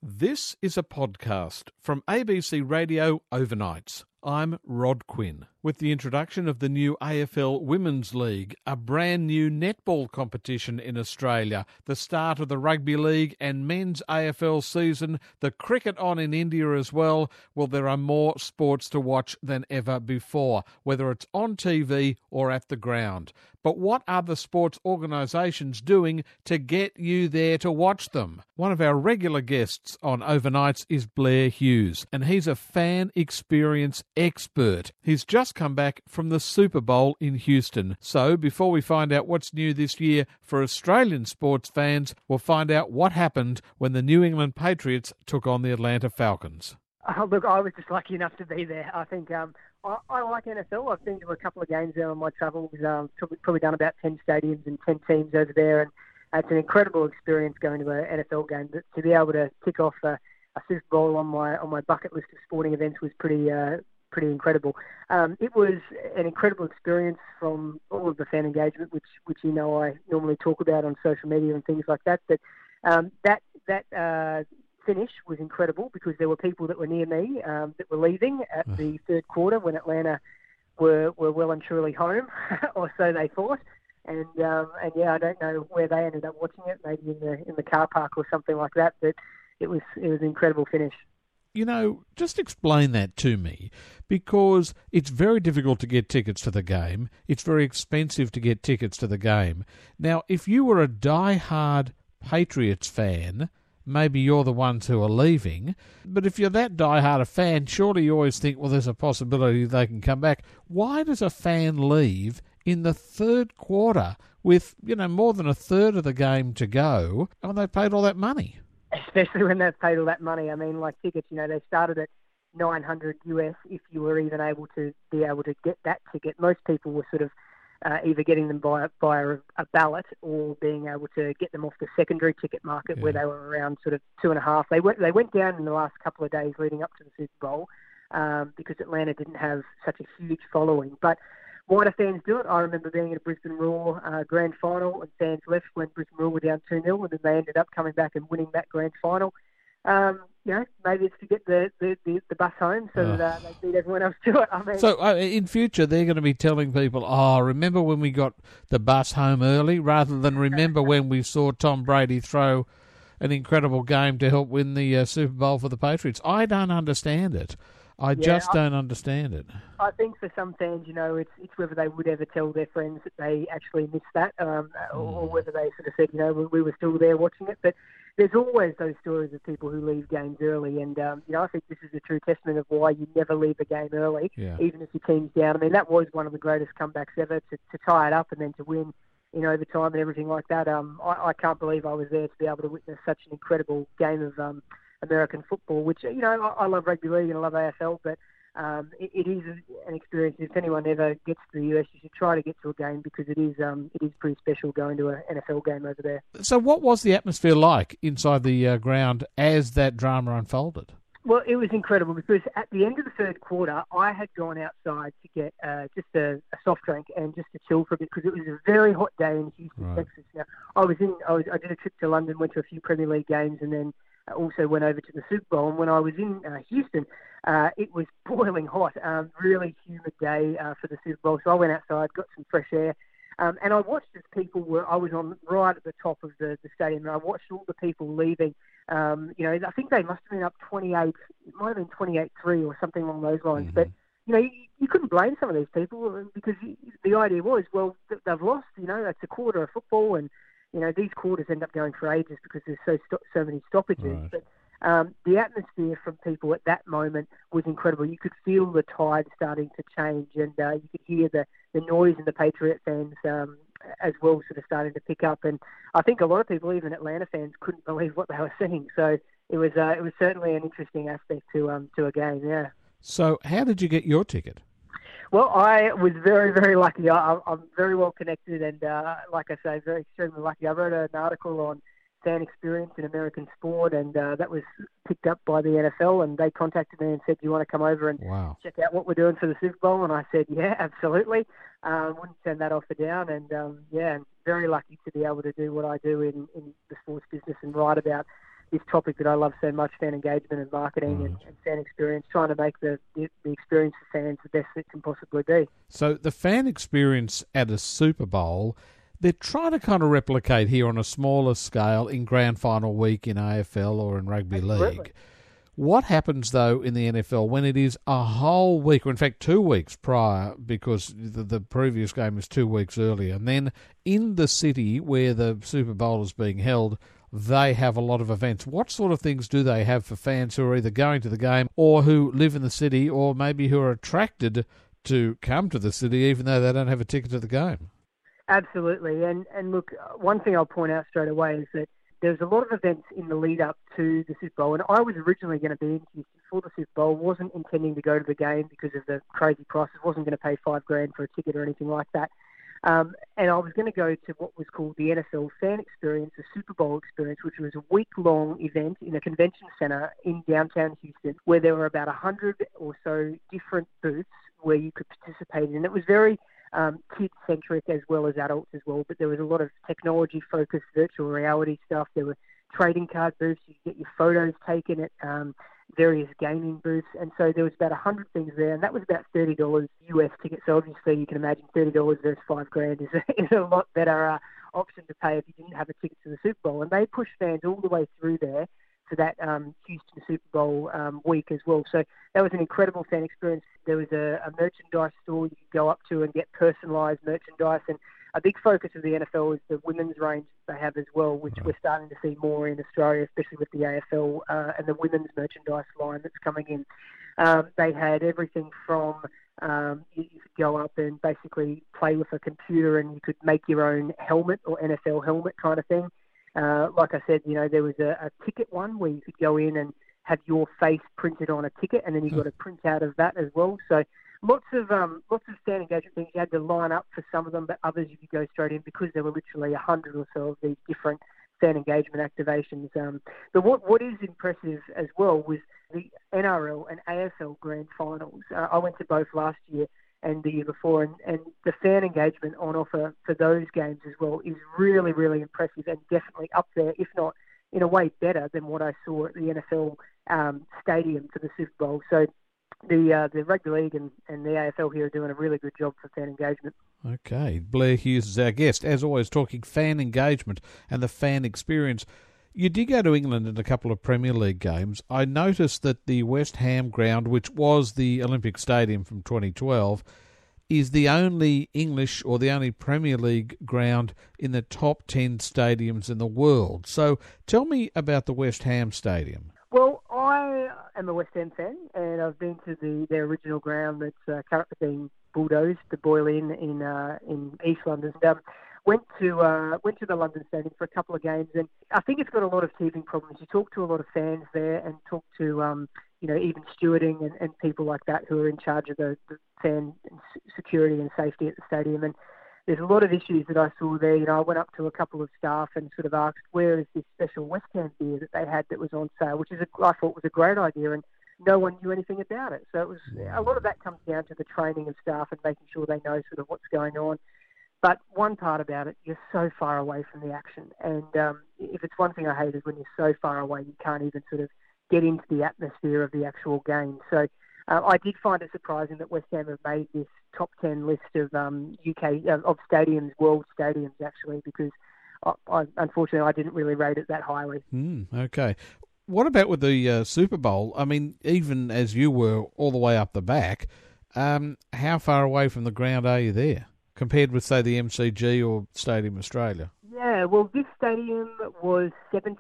This is a podcast from ABC Radio Overnights. I'm Rod Quinn. With the introduction of the new AFL Women's League, a brand new netball competition in Australia, the start of the rugby league and men's AFL season, the cricket on in India as well, well, there are more sports to watch than ever before, whether it's on TV or at the ground. But what are the sports organisations doing to get you there to watch them? One of our regular guests on Overnights is Blair Hughes, and he's a fan experience expert. He's just come back from the Super Bowl in Houston. So before we find out what's new this year for Australian sports fans, we'll find out what happened when the New England Patriots took on the Atlanta Falcons. Look, I was just lucky enough to be there. I think I like NFL. I've been to a couple of games there on my travels. Probably done about 10 stadiums and 10 teams over there, and it's an incredible experience going to an NFL game. But to be able to tick off a Super Bowl on my bucket list of sporting events was pretty incredible. It was an incredible experience from all of the fan engagement, which you know I normally talk about on social media and things like that. But that finish was incredible because there were people that were near me that were leaving at the third quarter when Atlanta were well and truly home, or so they thought. And yeah, I don't know where they ended up watching it, maybe in the car park or something like that. But it was an incredible finish. You know, just explain that to me, because it's very difficult to get tickets to the game. It's very expensive to get tickets to the game. Now, if you were a die-hard Patriots fan, maybe you're the ones who are leaving. But if you're that die-hard a fan, surely you always think, well, there's a possibility they can come back. Why does a fan leave in the third quarter with, more than a third of the game to go, and they paid all that money? Especially when they've paid all that money. I mean, like tickets, they started at $900 US if you were even able to get that ticket. Most people were sort of either getting them via a ballot or being able to get them off the secondary ticket market, where they were around sort of $2.5. They went down in the last couple of days leading up to the Super Bowl because Atlanta didn't have such a huge following. But why do fans do it? I remember being at a Brisbane Roar grand final, and fans left when Brisbane Roar were down 2-0, and then they ended up coming back and winning that grand final. Maybe it's to get the bus home so that they beat everyone else to it. I mean, so in future, they're going to be telling people, remember when we got the bus home early, rather than remember when we saw Tom Brady throw an incredible game to help win the Super Bowl for the Patriots. I don't understand it. I don't understand it. I think for some fans, it's whether they would ever tell their friends that they actually missed that, or whether they sort of said, we were still there watching it. But there's always those stories of people who leave games early, and I think this is a true testament of why you never leave a game early, even if your team's down. I mean, that was one of the greatest comebacks ever, to tie it up and then to win in overtime and everything like that. I can't believe I was there to be able to witness such an incredible game of American football, which, I love rugby league and I love AFL, but it is an experience. If anyone ever gets to the US, you should try to get to a game, because it is pretty special going to an NFL game over there. So what was the atmosphere like inside the ground as that drama unfolded? Well, it was incredible, because at the end of the third quarter, I had gone outside to get just a soft drink and just to chill for a bit, because it was a very hot day in Houston, Texas. Now, I did a trip to London, went to a few Premier League games, and then also went over to the Super Bowl. And when I was in Houston, it was boiling hot, really humid day for the Super Bowl. So I went outside, got some fresh air, and I watched as I was on right at the top of the stadium, and I watched all the people leaving. I think they must have been up 28, it might have been 28-3 or something along those lines. But, you couldn't blame some of these people, because the idea was, well, they've lost, it's a quarter of football, and these quarters end up going for ages because there's so many stoppages. Right. But the atmosphere from people at that moment was incredible. You could feel the tide starting to change, and you could hear the noise in the Patriot fans as well, sort of starting to pick up. And I think a lot of people, even Atlanta fans, couldn't believe what they were seeing. So it was certainly an interesting aspect to a game. Yeah. So how did you get your ticket? Well, I was very, very lucky. I'm very well connected, and like I say, very extremely lucky. I wrote an article on fan experience in American sport, and that was picked up by the NFL, and they contacted me and said, do you want to come over and check out what we're doing for the Super Bowl? And I said, yeah, absolutely. Wouldn't turn that offer down, and I'm very lucky to be able to do what I do in the sports business and write about this topic that I love so much, fan engagement and marketing and fan experience, trying to make the experience for fans the best it can possibly be. So the fan experience at a Super Bowl, they're trying to kind of replicate here on a smaller scale in Grand Final week in AFL or in Rugby League. What happens, though, in the NFL when it is a whole week, or in fact 2 weeks prior, because the previous game is 2 weeks earlier, and then in the city where the Super Bowl is being held, they have a lot of events. What sort of things do they have for fans who are either going to the game or who live in the city or maybe who are attracted to come to the city even though they don't have a ticket to the game? Absolutely. And look, one thing I'll point out straight away is that there's a lot of events in the lead up to the Super Bowl, and I was originally going to be in Houston for the Super Bowl. Wasn't intending to go to the game because of the crazy prices. Wasn't going to pay $5,000 for a ticket or anything like that. And I was going to go to what was called the NFL Fan Experience, the Super Bowl Experience, which was a week-long event in a convention center in downtown Houston, where there were about 100 or so different booths where you could participate in. It was very kid-centric as well as adults as well, but there was a lot of technology-focused virtual reality stuff. There were trading card booths. You could get your photos taken at various gaming booths, and so there was about 100 things there, and that was about $30 US ticket. So obviously you can imagine $30 versus $5,000 is a lot better option to pay if you didn't have a ticket to the Super Bowl. And they pushed fans all the way through there to that Houston Super Bowl week as well. So that was an incredible fan experience. There was a merchandise store you could go up to and get personalised merchandise. And a big focus of the NFL is the women's range they have as well, which we're starting to see more in Australia, especially with the AFL and the women's merchandise line that's coming in. They had everything from you could go up and basically play with a computer and you could make your own helmet or NFL helmet kind of thing. Like I said, there was a ticket one where you could go in and have your face printed on a ticket, and then you got a print out of that as well. So lots of fan engagement things. You had to line up for some of them, but others you could go straight in because there were literally 100 or so of these different fan engagement activations. But what is impressive as well was the NRL and AFL Grand Finals. I went to both last year and the year before, and the fan engagement on offer for those games as well is really, really impressive and definitely up there, if not in a way better than what I saw at the NFL stadium for the Super Bowl. So the Rugby League and the AFL here are doing a really good job for fan engagement. Okay, Blair Hughes is our guest, as always, talking fan engagement and the fan experience. You did go to England in a couple of Premier League games. I noticed that the West Ham ground, which was the Olympic Stadium from 2012, is the only English or the only Premier League ground in the top 10 stadiums in the world. So tell me about the West Ham Stadium. Well, I am a West Ham fan, and I've been to their original ground that's currently being bulldozed, the Boyle Inn in East London. Went to the London Stadium for a couple of games, and I think it's got a lot of teething problems. You talk to a lot of fans there, and talk to even stewarding and people like that who are in charge of the fan security and safety at the stadium. And there's a lot of issues that I saw there. I went up to a couple of staff and sort of asked, where is this special West Ham beer that they had that was on sale, which I thought was a great idea, and no one knew anything about it. So it was a lot of that comes down to the training of staff and making sure they know sort of what's going on. But one part about it, you're so far away from the action. And if it's one thing I hate is when you're so far away, you can't even sort of get into the atmosphere of the actual game. So I did find it surprising that West Ham have made this top 10 list of UK of stadiums, world stadiums, actually, because unfortunately I didn't really rate it that highly. Okay. What about with the Super Bowl? I mean, even as you were all the way up the back, how far away from the ground are you there, compared with, say, the MCG or Stadium Australia? Yeah, well, this stadium was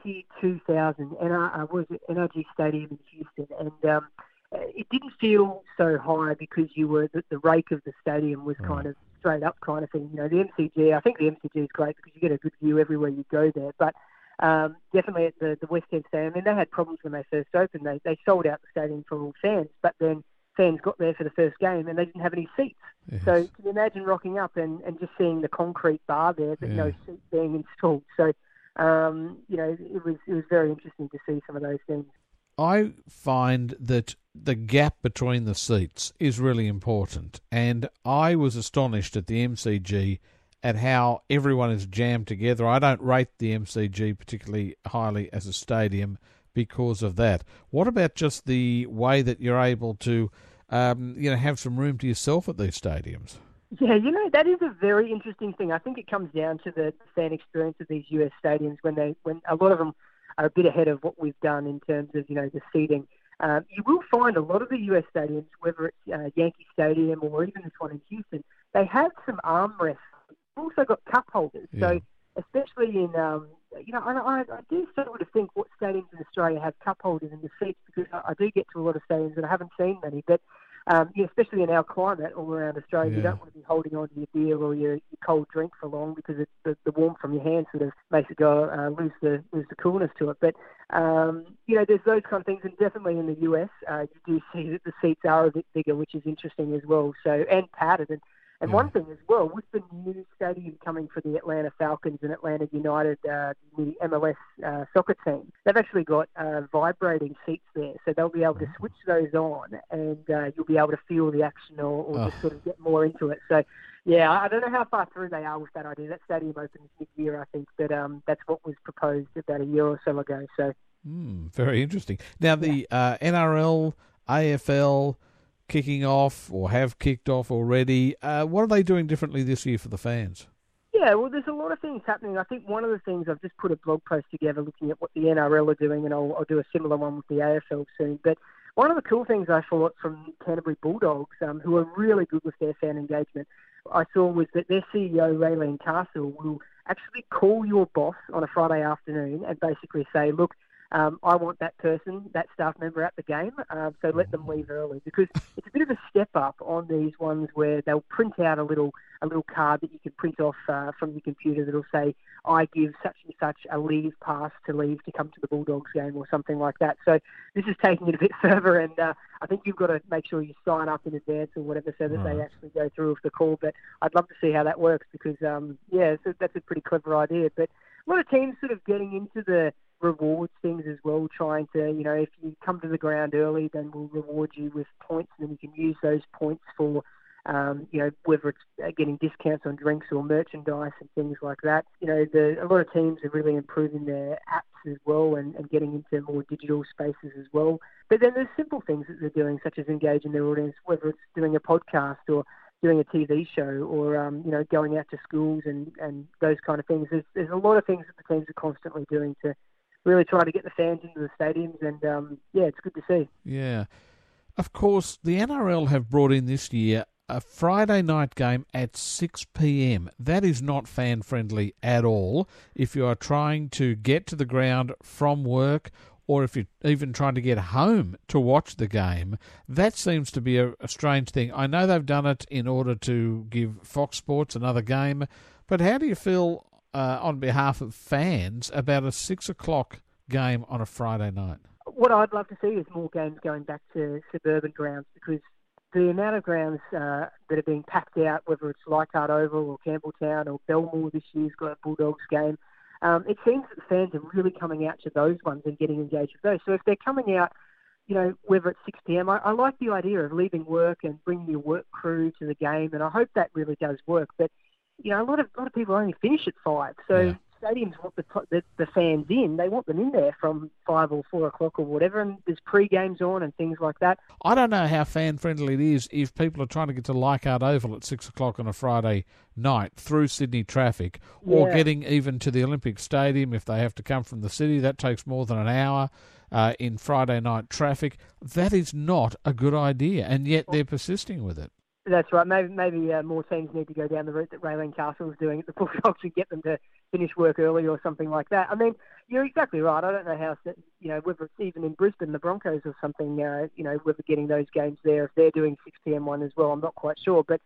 72,000, was NRG Stadium in Houston, and it didn't feel so high because you were the rake of the stadium was kind of straight up kind of thing. The MCG, I think the MCG is great because you get a good view everywhere you go there, but definitely at the West End Stadium, I mean, they had problems when they first opened. They sold out the stadium for all fans, but then fans got there for the first game and they didn't have any seats. Yes. So can you imagine rocking up and just seeing the concrete bar there, but no seats being installed? So, it was very interesting to see some of those things. I find that the gap between the seats is really important, and I was astonished at the MCG at how everyone is jammed together. I don't rate the MCG particularly highly as a stadium because of that. What about just the way that you're able to, have some room to yourself at these stadiums? Yeah, that is a very interesting thing. I think it comes down to the fan experience of these US stadiums when a lot of them are a bit ahead of what we've done in terms of, the seating. You will find a lot of the US stadiums, whether it's Yankee Stadium or even this one in Houston, they have some armrests. They've also got cup holders. Yeah. So especially in, I do struggle to think what stadiums in Australia have cup holders in the seats, because I do get to a lot of stadiums and I haven't seen many. But especially in our climate all around Australia, you don't want to be holding on to your beer or your cold drink for long, because the warmth from your hand sort of makes it go lose the coolness to it. But there's those kind of things, and definitely in the US, you do see that the seats are a bit bigger, which is interesting as well. So, and padded. And one thing as well, with the new stadium coming for the Atlanta Falcons and Atlanta United, the MLS soccer team, they've actually got vibrating seats there. So they'll be able to switch those on, and you'll be able to feel the action or just sort of get more into it. So, yeah, I don't know how far through they are with that idea. That stadium opens mid-year, I think, but that's what was proposed about a year or so ago. So, very interesting. Now, the NRL, AFL, kicking off or have kicked off already. What are they doing differently this year for the fans? Yeah, well, there's a lot of things happening. I think one of the things, I've just put a blog post together looking at what the NRL are doing, and I'll do a similar one with the AFL soon. But one of the cool things I thought from Canterbury Bulldogs, who are really good with their fan engagement, I saw was that their CEO, Raylene Castle, will actually call your boss on a Friday afternoon and basically say, look, I want that person, that staff member at the game, so let them leave early, because it's a bit of a step up on these ones where they'll print out a little card that you can print off from your computer that'll say, I give such and such a leave pass to leave to come to the Bulldogs game or something like that. So this is taking it a bit further, and I think you've got to make sure you sign up in advance or whatever so that they actually go through with the call. But I'd love to see how that works, because, so that's a pretty clever idea. But a lot of teams sort of getting into the rewards things as well, trying to, if you come to the ground early, then we'll reward you with points, and then you can use those points for, whether it's getting discounts on drinks or merchandise and things like that. A lot of teams are really improving their apps as well and getting into more digital spaces as well. But then there's simple things that they're doing, such as engaging their audience, whether it's doing a podcast or doing a TV show or, going out to schools and those kind of things. There's a lot of things that the teams are constantly doing to really try to get the fans into the stadiums, and it's good to see. Yeah. Of course, the NRL have brought in this year a Friday night game at 6 p.m. That is not fan-friendly at all. If you are trying to get to the ground from work, or if you're even trying to get home to watch the game, that seems to be a strange thing. I know they've done it in order to give Fox Sports another game, but how do you feel on behalf of fans about a 6 o'clock game on a Friday night? What I'd love to see is more games going back to suburban grounds, because the amount of grounds that are being packed out, whether it's Leichhardt Oval or Campbelltown or Belmore this year's got a Bulldogs game, it seems that the fans are really coming out to those ones and getting engaged with those. So if they're coming out, whether it's 6 p.m, I like the idea of leaving work and bringing your work crew to the game, and I hope that really does work. But a lot of people only finish at 5, so stadiums want the fans in. They want them in there from 5 or 4 o'clock or whatever, and there's pre-games on and things like that. I don't know how fan-friendly it is if people are trying to get to Leichhardt Oval at 6 o'clock on a Friday night through Sydney traffic, or getting even to the Olympic Stadium if they have to come from the city. That takes more than an hour in Friday night traffic. That is not a good idea, and yet they're persisting with it. That's right. Maybe more teams need to go down the route that Raylene Castle is doing at the Bulldogs and get them to finish work early or something like that. I mean, you're exactly right. I don't know how, whether it's even in Brisbane, the Broncos or something, whether getting those games there, if they're doing 6 p.m. one as well, I'm not quite sure. But,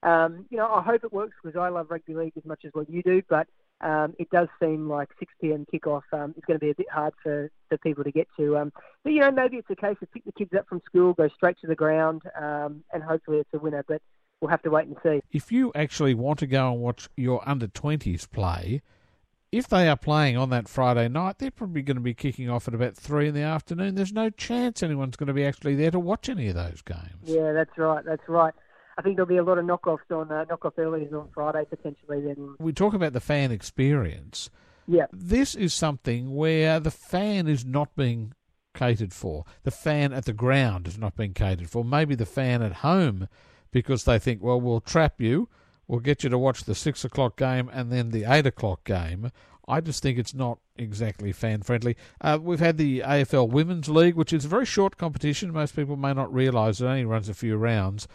I hope it works, because I love rugby league as much as what you do. But it does seem like 6 p.m. kickoff is going to be a bit hard for people to get to. But, maybe it's a case of pick the kids up from school, go straight to the ground, and hopefully it's a winner. But we'll have to wait and see. If you actually want to go and watch your under-20s play, if they are playing on that Friday night, they're probably going to be kicking off at about 3 in the afternoon. There's no chance anyone's going to be actually there to watch any of those games. Yeah, that's right. I think there'll be a lot of knockoff earlies on Friday potentially. Then we talk about the fan experience. Yeah, This is something where the fan is not being catered for. The fan at the ground is not being catered for. Maybe the fan at home, because they think, well, we'll trap you, we'll get you to watch the 6 o'clock game and then the 8 o'clock game. I just think it's not exactly fan-friendly. We've had the AFL Women's League, which is a very short competition. Most people may not realise it only runs a few rounds.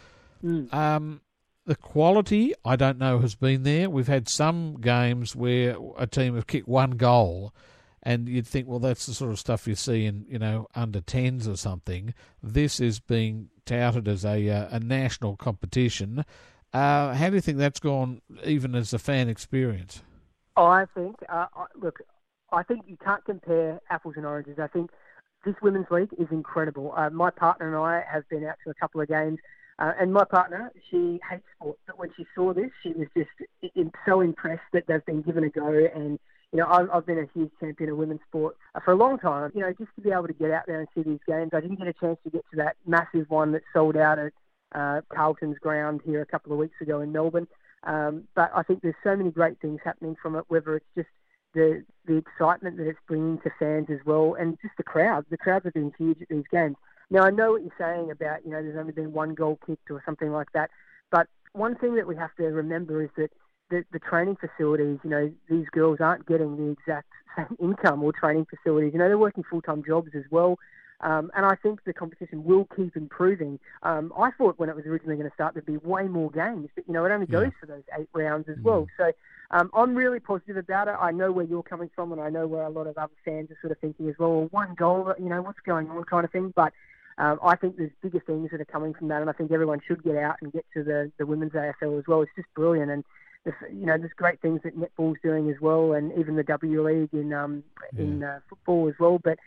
The quality, I don't know, has been there. We've had some games where a team have kicked one goal, and you'd think, well, that's the sort of stuff you see in, under 10s or something. This is being touted as a national competition. How do you think that's gone, even as a fan experience? I think, I think you can't compare apples and oranges. I think this Women's League is incredible. My partner and I have been out to a couple of games, and my partner, she hates sport, but when she saw this, she was just so impressed that they've been given a go. And, I've been a huge champion of women's sport for a long time. Just to be able to get out there and see these games. I didn't get a chance to get to that massive one that sold out at Carlton's ground here a couple of weeks ago in Melbourne. But I think there's so many great things happening from it, whether it's just the excitement that it's bringing to fans as well, and just the crowds. The crowds have been huge at these games. Now, I know what you're saying about, there's only been one goal kicked or something like that, but one thing that we have to remember is that the training facilities, these girls aren't getting the exact same income or training facilities. They're working full-time jobs as well. And I think the competition will keep improving. I thought when it was originally going to start, there'd be way more games, but, it only goes for those 8 rounds as well. So I'm really positive about it. I know where you're coming from, and I know where a lot of other fans are sort of thinking as well, one goal, what's going on kind of thing. But I think there's bigger things that are coming from that, and I think everyone should get out and get to the women's AFL as well. It's just brilliant, and there's great things that netball's doing as well, and even the W League in football as well. But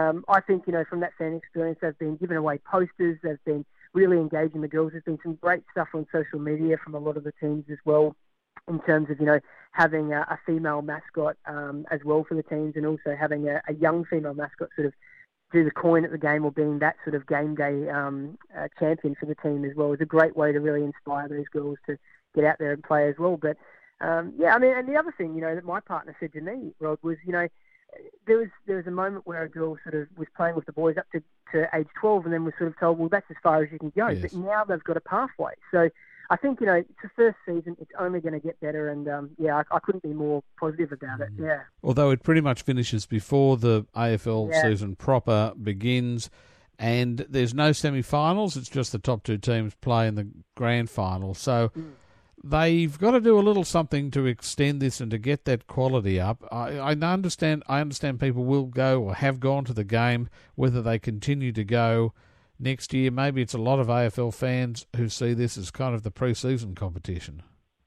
I think, from that fan experience, they've been giving away posters, they've been really engaging the girls. There's been some great stuff on social media from a lot of the teams as well, in terms of, having a female mascot as well for the teams, and also having a young female mascot sort of do the coin at the game, or being that sort of game day champion for the team as well. Is a great way to really inspire those girls to get out there and play as well. But, and the other thing, that my partner said to me, Rod, was, there was a moment where a girl sort of was playing with the boys up to age 12, and then was sort of told, well, that's as far as you can go. Yes. But now they've got a pathway. So I think, it's the first season. It's only going to get better. And, I couldn't be more positive about it. Yeah. Although it pretty much finishes before the AFL season proper begins, and there's no semi-finals. It's just the top 2 teams play in the grand final. So they've got to do a little something to extend this and to get that quality up. I understand people will go or have gone to the game. Whether they continue to go next year, maybe it's a lot of AFL fans who see this as kind of the pre-season competition.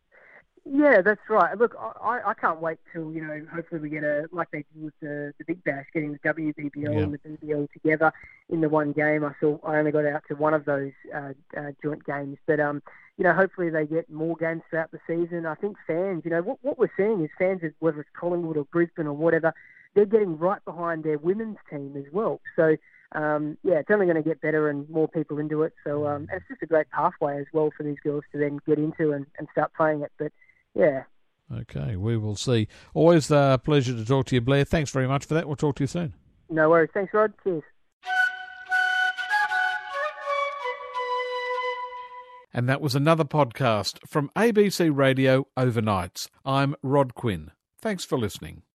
Yeah, that's right. Look, I can't wait till, hopefully we get like they did with the Big Bash, getting the WBBL and the BBL together in the one game. I only got out to one of those joint games, but hopefully they get more games throughout the season. I think fans, what we're seeing is fans, whether it's Collingwood or Brisbane or whatever, they're getting right behind their women's team as well. So, it's only going to get better and more people into it. So, and it's just a great pathway as well for these girls to then get into and start playing it. But, yeah. Okay, we will see. Always a pleasure to talk to you, Blair. Thanks very much for that. We'll talk to you soon. No worries. Thanks, Rod. Cheers. And that was another podcast from ABC Radio Overnights. I'm Rod Quinn. Thanks for listening.